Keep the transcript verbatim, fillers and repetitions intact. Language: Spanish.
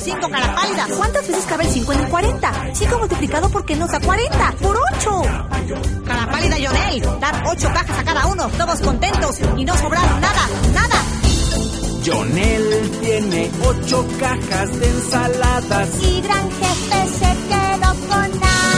cinco, cara pálida. ¿Cuántas veces cabe el cinco en el cuarenta? cinco multiplicado por qué nos da cuarenta. ¡Por ocho! Cara pálida, Yonel. Dar ocho cajas a cada uno, todos contentos y no sobrar nada, nada. Yonel tiene ocho cajas de ensaladas y Gran Jefe se quedó con nada.